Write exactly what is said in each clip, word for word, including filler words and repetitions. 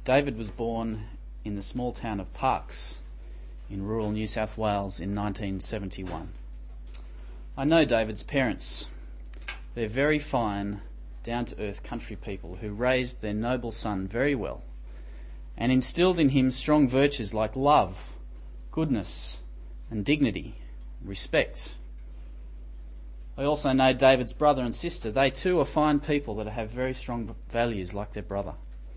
David was born in the small town of Parkes in rural New South Wales in nineteen seventy-one. I know David's parents. They're very fine, down-to-earth country people who raised their noble son very well and instilled in him strong virtues like love, goodness and dignity, respect. I also know David's brother and sister. They too are fine people that have very strong values like their brother.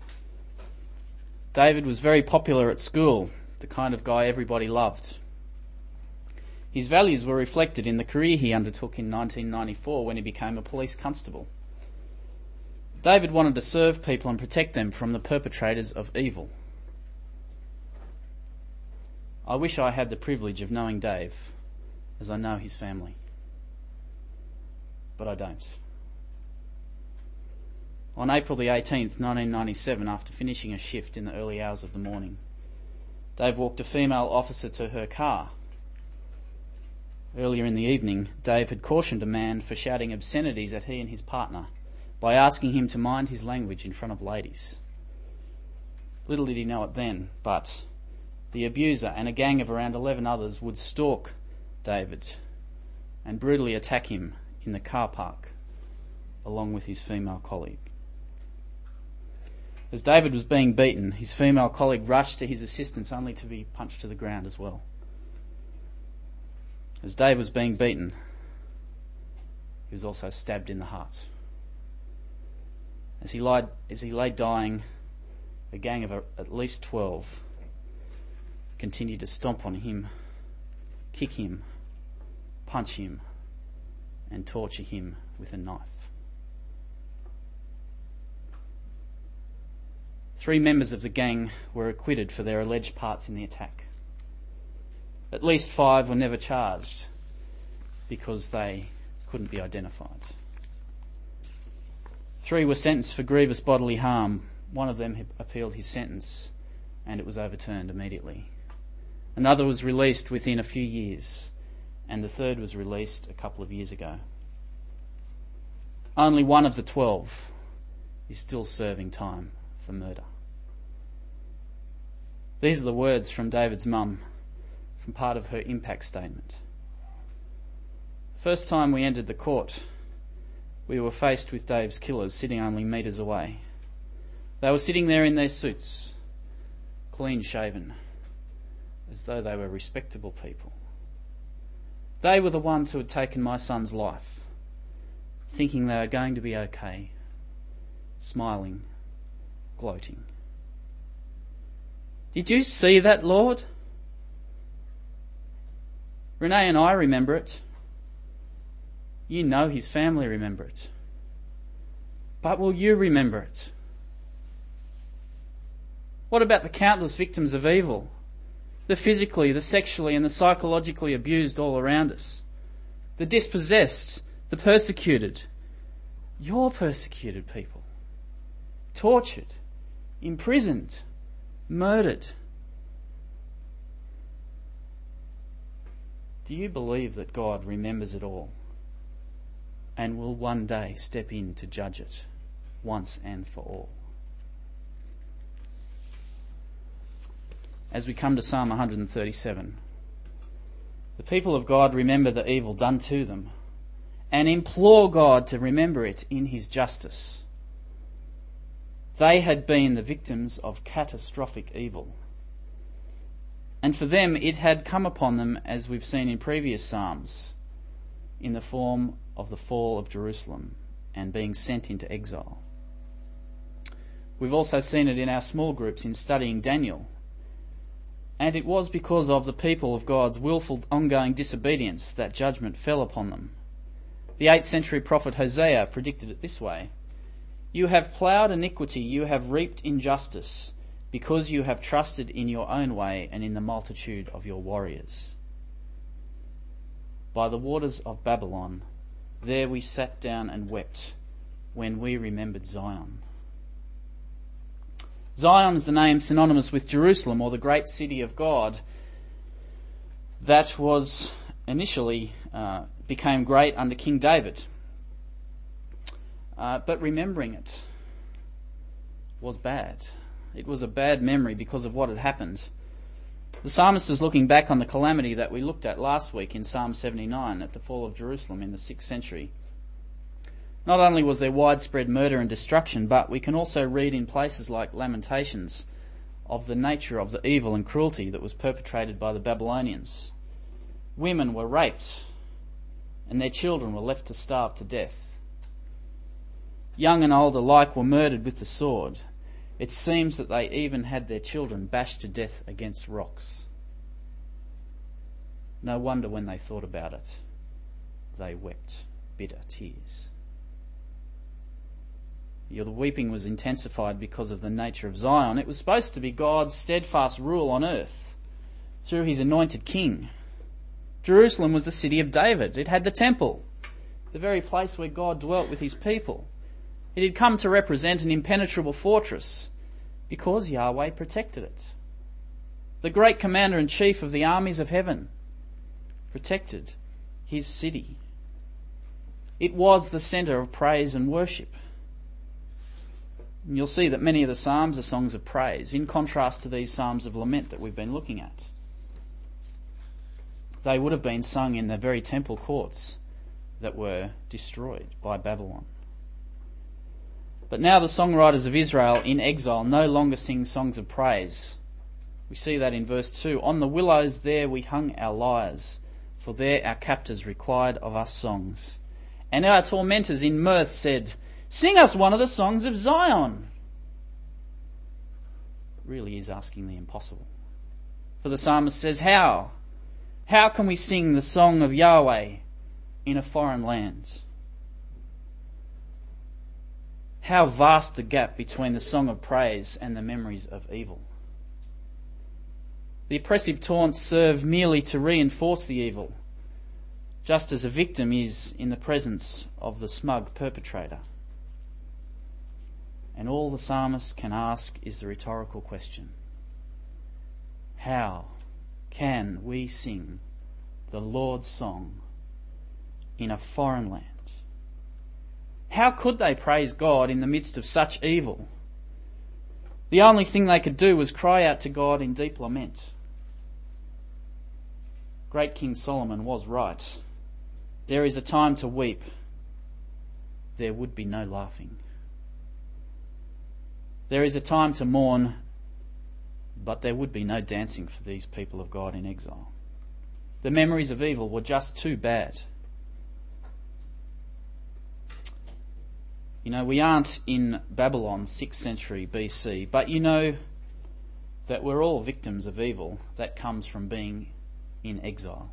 David was very popular at school, the kind of guy everybody loved. His values were reflected in the career he undertook in nineteen ninety-four when he became a police constable. David wanted to serve people and protect them from the perpetrators of evil. I wish I had the privilege of knowing Dave, as I know his family. But I don't. On April the eighteenth, nineteen ninety-seven, after finishing a shift in the early hours of the morning, Dave walked a female officer to her car. Earlier in the evening, Dave had cautioned a man for shouting obscenities at he and his partner by asking him to mind his language in front of ladies. Little did he know it then, but the abuser and a gang of around eleven others would stalk David and brutally attack him in the car park, along with his female colleague. As David was being beaten, his female colleague rushed to his assistance only to be punched to the ground as well. As Dave was being beaten, he was also stabbed in the heart. As he lied, as he lay dying, a gang of at least twelve continued to stomp on him, kick him, punch him, and torture him with a knife. Three members of the gang were acquitted for their alleged parts in the attack. At least five were never charged because they couldn't be identified. Three were sentenced for grievous bodily harm. One of them appealed his sentence and it was overturned immediately. Another was released within a few years, and the third was released a couple of years ago. Only one of the twelve is still serving time for murder. These are the words from David's mum, from part of her impact statement. First time we entered the court, we were faced with Dave's killers sitting only metres away. They were sitting there in their suits, clean shaven, as though they were respectable people. They were the ones who had taken my son's life, thinking they were going to be okay, smiling, gloating. Did you see that, Lord? Renee and I remember it. You know his family remember it. But will you remember it? What about the countless victims of evil? The physically, the sexually and the psychologically abused all around us. The dispossessed, the persecuted. Your persecuted people. Tortured, imprisoned, murdered. Do you believe that God remembers it all and will one day step in to judge it once and for all? As we come to Psalm one thirty-seven, the people of God remember the evil done to them and implore God to remember it in his justice. They had been the victims of catastrophic evil. And for them it had come upon them, as we've seen in previous Psalms, in the form of the fall of Jerusalem and being sent into exile. We've also seen it in our small groups in studying Daniel. And it was because of the people of God's willful ongoing disobedience that judgment fell upon them. The eighth century prophet Hosea predicted it this way: "You have ploughed iniquity, you have reaped injustice, because you have trusted in your own way and in the multitude of your warriors. By the waters of Babylon, there we sat down and wept when we remembered Zion." Zion's the name synonymous with Jerusalem, or the great city of God, that was initially uh, became great under King David. Uh, but remembering it was bad. It was a bad memory because of what had happened. The psalmist is looking back on the calamity that we looked at last week in Psalm seventy-nine at the fall of Jerusalem in the sixth century. Not only was there widespread murder and destruction, but we can also read in places like Lamentations of the nature of the evil and cruelty that was perpetrated by the Babylonians. Women were raped and their children were left to starve to death. Young and old alike were murdered with the sword. It seems that they even had their children bashed to death against rocks. No wonder when they thought about it, they wept bitter tears. The weeping was intensified because of the nature of Zion. It was supposed to be God's steadfast rule on earth through his anointed king. Jerusalem was the city of David. It had the temple, the very place where God dwelt with his people. It had come to represent an impenetrable fortress because Yahweh protected it. The great commander-in-chief of the armies of heaven protected his city. It was the centre of praise and worship. And you'll see that many of the psalms are songs of praise, in contrast to these psalms of lament that we've been looking at. They would have been sung in the very temple courts that were destroyed by Babylon. But now the songwriters of Israel in exile no longer sing songs of praise. We see that in verse two. On the willows there we hung our lyres, for there our captors required of us songs. And our tormentors in mirth said, sing us one of the songs of Zion. Really is asking the impossible. For the psalmist says, how? How can we sing the song of Yahweh in a foreign land? How vast the gap between the song of praise and the memories of evil. The oppressive taunts serve merely to reinforce the evil, just as a victim is in the presence of the smug perpetrator. And all the psalmist can ask is the rhetorical question: how can we sing the Lord's song in a foreign land? How could they praise God in the midst of such evil? The only thing they could do was cry out to God in deep lament. Great King Solomon was right. There is a time to weep. There would be no laughing. There is a time to mourn, but there would be no dancing for these people of God in exile. The memories of evil were just too bad. You know, we aren't in Babylon, sixth century B C, but you know that we're all victims of evil that comes from being in exile.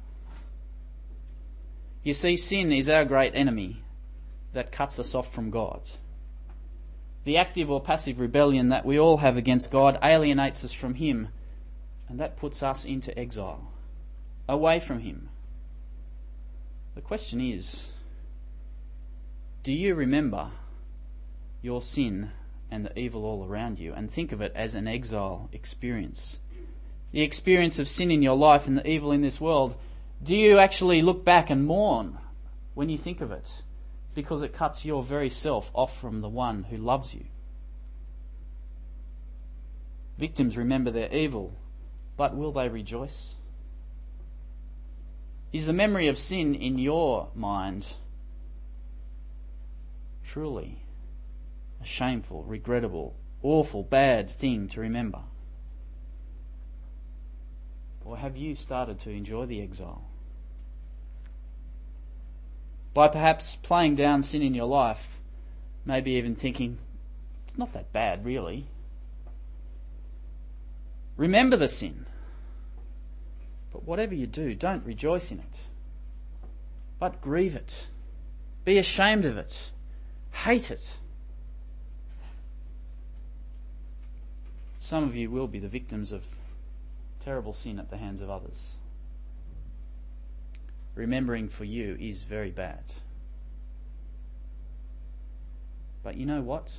You see, sin is our great enemy that cuts us off from God. The active or passive rebellion that we all have against God alienates us from him, and that puts us into exile, away from him. The question is, do you remember your sin and the evil all around you and think of it as an exile experience? The experience of sin in your life and the evil in this world, do you actually look back and mourn when you think of it? Because it cuts your very self off from the one who loves you. Victims remember their evil, but will they rejoice? Is the memory of sin in your mind truly a shameful, regrettable, awful, bad thing to remember? Or have you started to enjoy the exile? By perhaps playing down sin in your life, maybe even thinking, it's not that bad really. Remember the sin. But whatever you do, don't rejoice in it, but grieve it. Be ashamed of it. Hate it. Some of you will be the victims of terrible sin at the hands of others. Remembering for you is very bad. But you know what?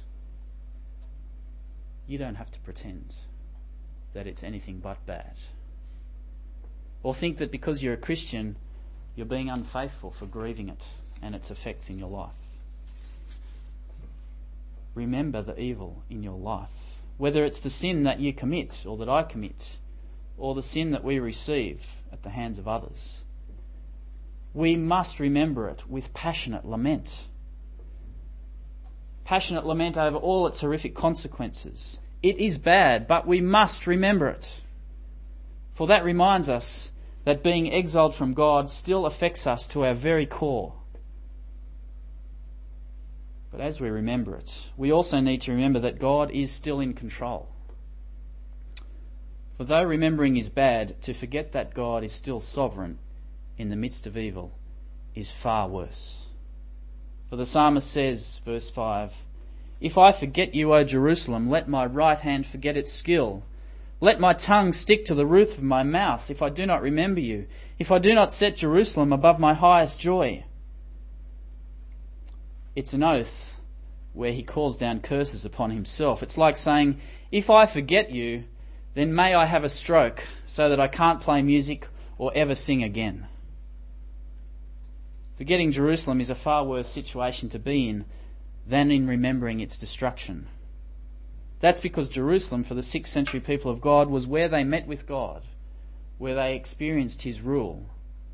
You don't have to pretend that it's anything but bad. Or think that because you're a Christian, you're being unfaithful for grieving it and its effects in your life. Remember the evil in your life. whether it's the sin that you commit or that I commit, or the sin that we receive at the hands of others. We must remember it with passionate lament. Passionate lament over all its horrific consequences. It is bad, but we must remember it. For that reminds us that being exiled from God still affects us to our very core. But as we remember it, we also need to remember that God is still in control. For though remembering is bad, to forget that God is still sovereign in the midst of evil is far worse. For the psalmist says, verse five, "If I forget you, O Jerusalem, let my right hand forget its skill. Let my tongue stick to the roof of my mouth, if I do not remember you, if I do not set Jerusalem above my highest joy." It's an oath where he calls down curses upon himself. It's like saying, if I forget you, then may I have a stroke so that I can't play music or ever sing again. Forgetting Jerusalem is a far worse situation to be in than in remembering its destruction. That's because Jerusalem, for the sixth century people of God, was where they met with God, where they experienced his rule.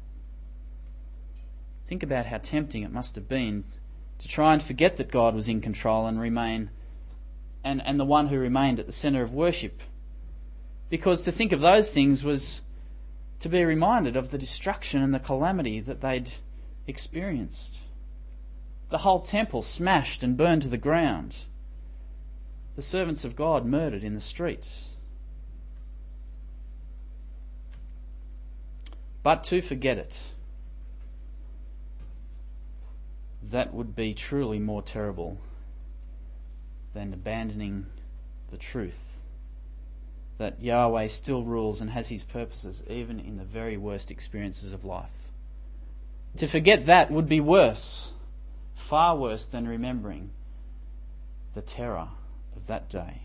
Think about how tempting it must have been to try and forget that God was in control and remain, and, and the one who remained at the centre of worship. Because to think of those things was to be reminded of the destruction and the calamity that they'd experienced. The whole temple smashed and burned to the ground. The servants of God murdered in the streets. But to forget it, that would be truly more terrible than abandoning the truth that Yahweh still rules and has his purposes even in the very worst experiences of life. To forget that would be worse, far worse than remembering the terror of that day.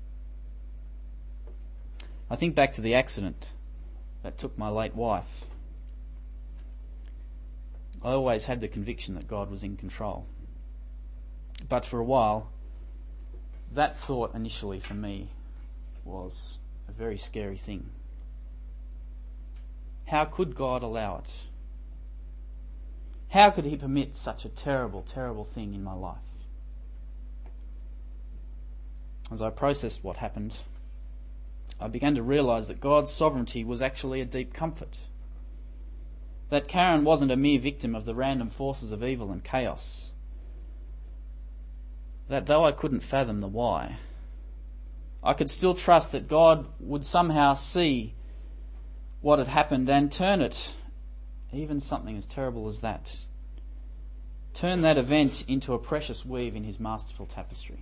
I think back to the accident that took my late wife. I always had the conviction that God was in control. But for a while, that thought initially for me was a very scary thing. How could God allow it? How could he permit such a terrible, terrible thing in my life? As I processed what happened, I began to realise that God's sovereignty was actually a deep comfort. That Karen wasn't a mere victim of the random forces of evil and chaos. That though I couldn't fathom the why, I could still trust that God would somehow see what had happened and turn it, even something as terrible as that, turn that event into a precious weave in his masterful tapestry.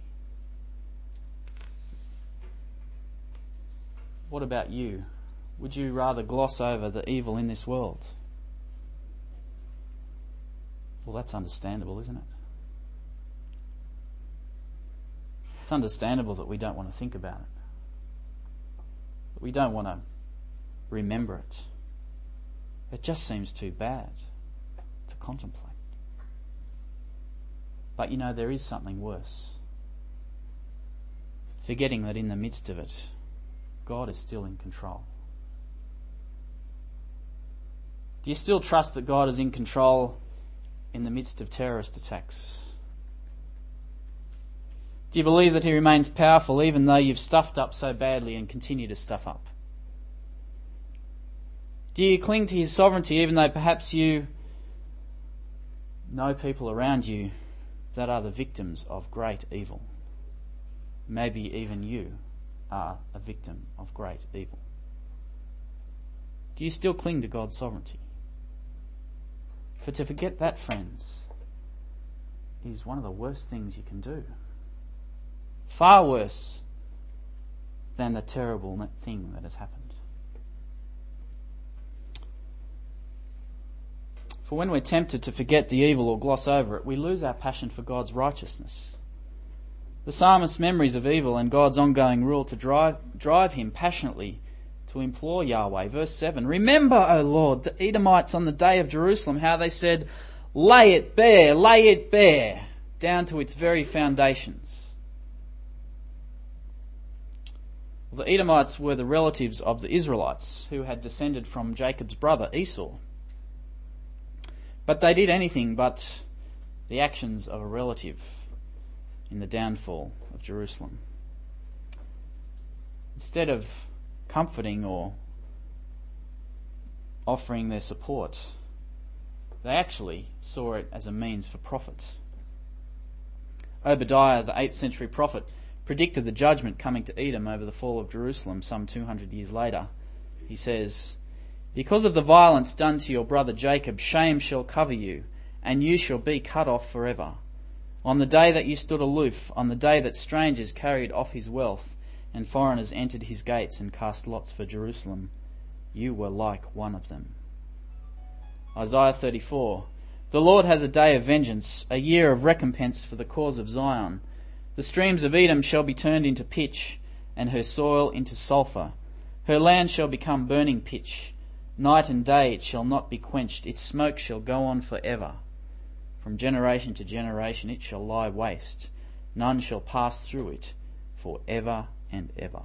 What about you? Would you rather gloss over the evil in this world? Well, that's understandable, isn't it? It's understandable that we don't want to think about it. That we don't want to remember it. It just seems too bad to contemplate. But you know, there is something worse. Forgetting that in the midst of it, God is still in control. Do you still trust that God is in control in the midst of terrorist attacks? Do you believe that he remains powerful even though you've stuffed up so badly and continue to stuff up? Do you cling to his sovereignty even though perhaps you know people around you that are the victims of great evil? Maybe even you are a victim of great evil. Do you still cling to God's sovereignty? For to forget that, friends, is one of the worst things you can do. Far worse than the terrible thing that has happened. For when we're tempted to forget the evil or gloss over it, we lose our passion for God's righteousness. The psalmist's memories of evil and God's ongoing rule to drive, drive him passionately to implore Yahweh. Verse seven, "Remember, O Lord, the Edomites on the day of Jerusalem, how they said, 'Lay it bare, lay it bare,' down to its very foundations." Well, the Edomites were the relatives of the Israelites who had descended from Jacob's brother Esau. But they did anything but the actions of a relative in the downfall of Jerusalem. Instead of comforting or offering their support, they actually saw it as a means for profit. Obadiah, the eighth century prophet, predicted the judgment coming to Edom over the fall of Jerusalem some two hundred years later. He says, "Because of the violence done to your brother Jacob, shame shall cover you, and you shall be cut off forever. On the day that you stood aloof, on the day that strangers carried off his wealth, and foreigners entered his gates and cast lots for Jerusalem, you were like one of them." Isaiah thirty-four, "The Lord has a day of vengeance, a year of recompense for the cause of Zion. The streams of Edom shall be turned into pitch, and her soil into sulphur. Her land shall become burning pitch. Night and day it shall not be quenched. Its smoke shall go on forever. From generation to generation it shall lie waste. None shall pass through it for ever and ever."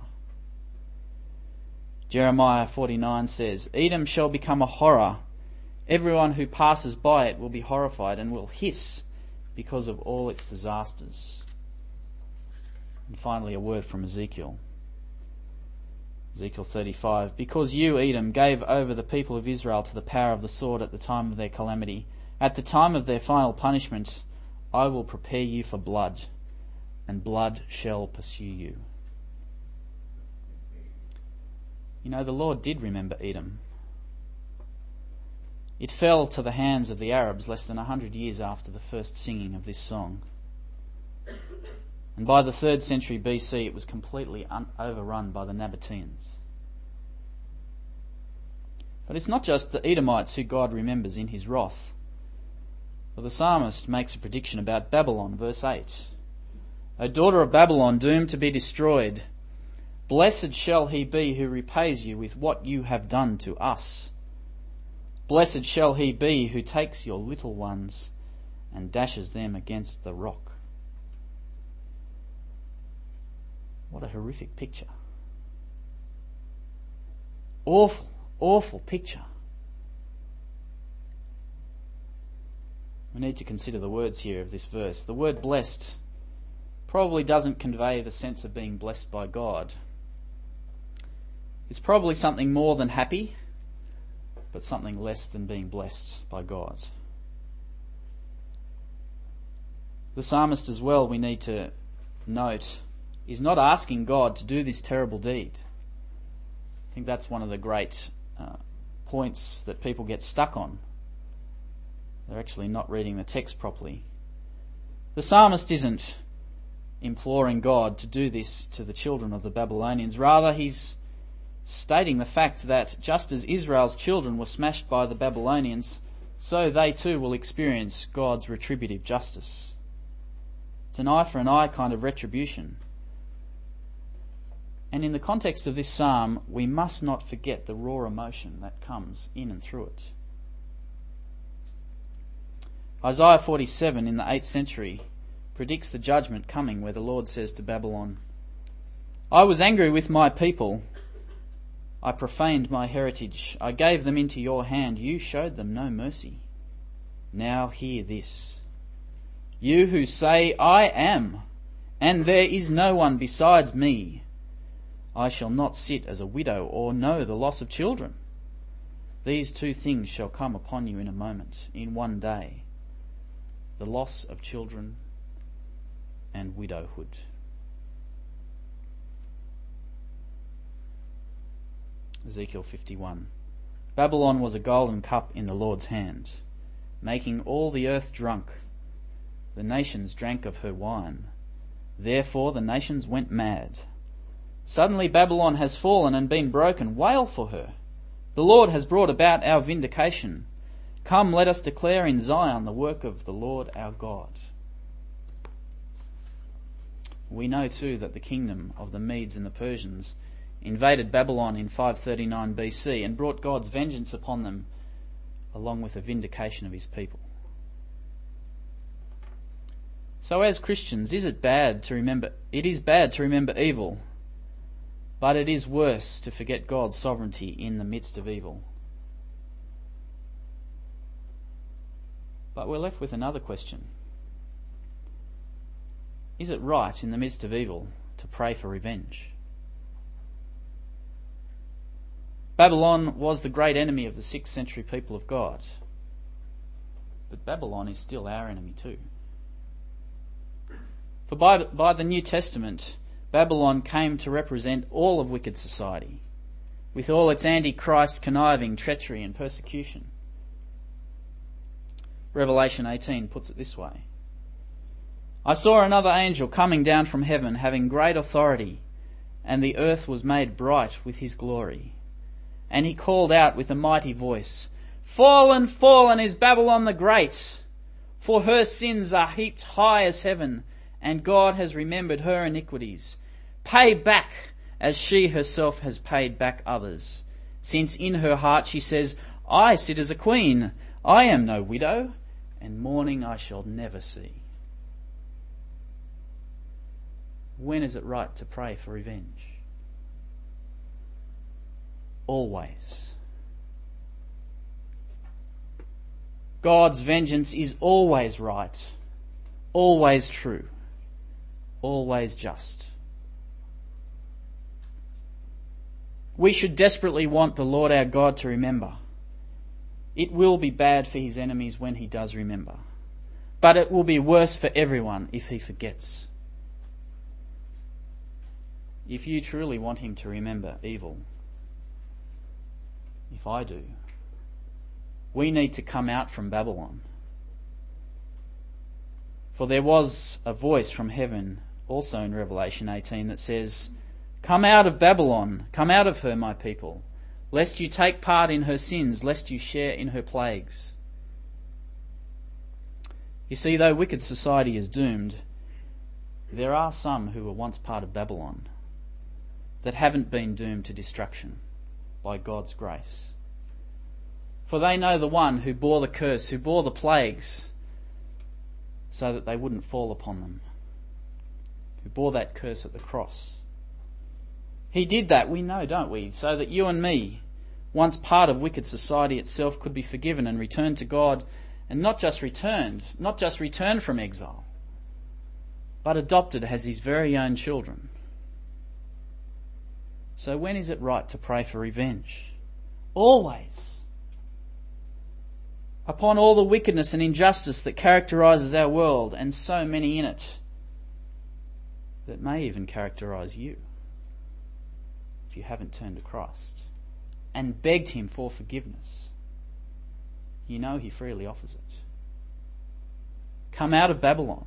Jeremiah forty-nine says, "Edom shall become a horror. Everyone who passes by it will be horrified and will hiss because of all its disasters." And finally, a word from Ezekiel. Ezekiel thirty-five, "Because you, Edom, gave over the people of Israel to the power of the sword at the time of their calamity, at the time of their final punishment, I will prepare you for blood, and blood shall pursue you." You know, the Lord did remember Edom. It fell to the hands of the Arabs less than a hundred years after the first singing of this song. And by the third century B C, it was completely un- overrun by the Nabateans. But it's not just the Edomites who God remembers in his wrath. For the psalmist makes a prediction about Babylon, verse eight. "O daughter of Babylon, doomed to be destroyed, blessed shall he be who repays you with what you have done to us. Blessed shall he be who takes your little ones and dashes them against the rock." What a horrific picture. Awful, awful picture. We need to consider the words here of this verse. The word blessed probably doesn't convey the sense of being blessed by God. It's probably something more than happy, but something less than being blessed by God. The psalmist as well, we need to note, is not asking God to do this terrible deed. I think that's one of the great uh, points that people get stuck on. They're actually not reading the text properly. The psalmist isn't imploring God to do this to the children of the Babylonians. Rather, he's stating the fact that just as Israel's children were smashed by the Babylonians, so they too will experience God's retributive justice. It's an eye for an eye kind of retribution. And in the context of this psalm, we must not forget the raw emotion that comes in and through it. Isaiah forty-seven in the eighth century predicts the judgment coming, where the Lord says to Babylon, "I was angry with my people. I profaned my heritage. I gave them into your hand. You showed them no mercy. Now hear this. You who say, I am, and there is no one besides me. I shall not sit as a widow or know the loss of children. These two things shall come upon you in a moment, in one day, the loss of children and widowhood." Ezekiel fifty-one. "Babylon was a golden cup in the Lord's hand, making all the earth drunk. The nations drank of her wine. Therefore the nations went mad. Suddenly Babylon has fallen and been broken. Wail for her. The Lord has brought about our vindication. Come, let us declare in Zion the work of the Lord our God." We know too that the kingdom of the Medes and the Persians invaded Babylon in five thirty-nine B C and brought God's vengeance upon them, along with the vindication of his people. So as Christians, is it bad to remember, it is bad to remember evil, But it is worse to forget God's sovereignty in the midst of evil. But we're left with another question. Is it right in the midst of evil to pray for revenge? Babylon was the great enemy of the sixth century people of God. But Babylon is still our enemy too. For by, by the New Testament, Babylon came to represent all of wicked society, with all its antichrist conniving, treachery and persecution. Revelation eighteen puts it this way. I saw another angel coming down from heaven, having great authority, and the earth was made bright with his glory. And he called out with a mighty voice, Fallen, fallen is Babylon the Great, for her sins are heaped high as heaven, and God has remembered her iniquities. Pay back as she herself has paid back others, since in her heart she says, I sit as a queen, I am no widow, and mourning I shall never see. When is it right to pray for revenge? Always. God's vengeance is always right, always true, always just. We should desperately want the Lord our God to remember. It will be bad for his enemies when he does remember, but it will be worse for everyone if he forgets. If you truly want him to remember evil, if I do, we need to come out from Babylon. For there was a voice from heaven, also in Revelation eighteen, that says, Come out of Babylon, come out of her, my people, lest you take part in her sins, lest you share in her plagues. You see, though wicked society is doomed, there are some who were once part of Babylon that haven't been doomed to destruction by God's grace. For they know the one who bore the curse, who bore the plagues, so that they wouldn't fall upon them, who bore that curse at the cross. He did that, we know, don't we, so that you and me, once part of wicked society itself, could be forgiven and returned to God, and not just returned, not just returned from exile, but adopted as his very own children. So when is it right to pray for revenge? Always. Upon all the wickedness and injustice that characterises our world, and so many in it, that may even characterise you, if you haven't turned to Christ and begged him for forgiveness, you know he freely offers it. Come out of Babylon.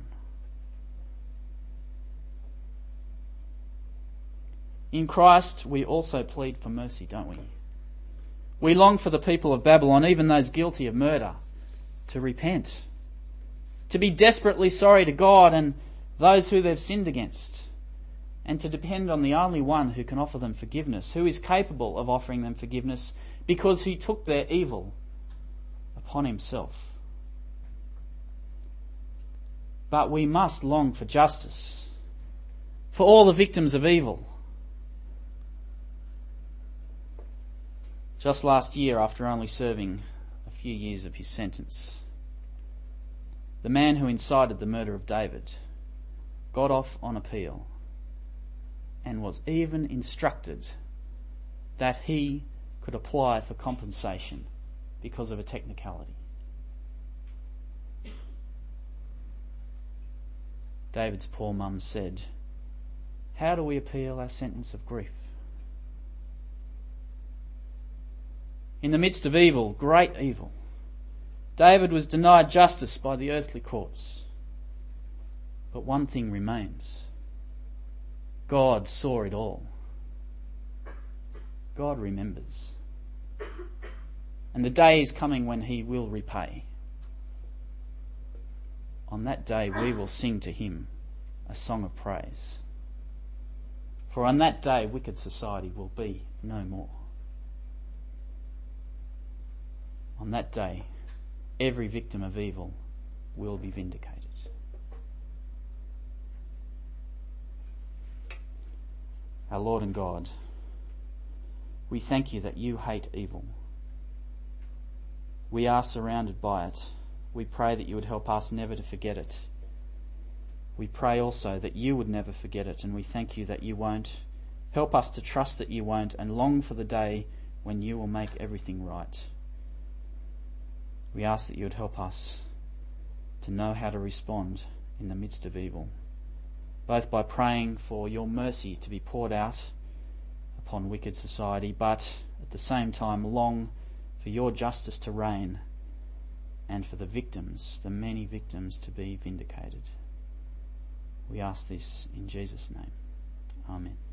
In Christ, we also plead for mercy, don't we? We long for the people of Babylon, even those guilty of murder, to repent, to be desperately sorry to God and those who they've sinned against, and to depend on the only one who can offer them forgiveness, who is capable of offering them forgiveness because he took their evil upon himself. But we must long for justice for all the victims of evil. Just last year, after only serving a few years of his sentence, the man who incited the murder of David got off on appeal and was even instructed that he could apply for compensation because of a technicality. David's poor mum said, "How do we appeal our sentence of grief?" In the midst of evil, great evil, David was denied justice by the earthly courts. But one thing remains. God saw it all. God remembers. And the day is coming when he will repay. On that day we will sing to him a song of praise. For on that day wicked society will be no more. On that day every victim of evil will be vindicated. Our Lord and God, We thank you that you hate evil. We are surrounded by it. We pray that you would help us never to forget it. We pray also that you would never forget it, and we thank you that you won't. Help us to trust that you won't and long for the day when you will make everything right. We ask that you would help us to know how to respond in the midst of evil, both by praying for your mercy to be poured out upon wicked society, but at the same time long for your justice to reign and for the victims, the many victims, to be vindicated. We ask this in Jesus' name. Amen.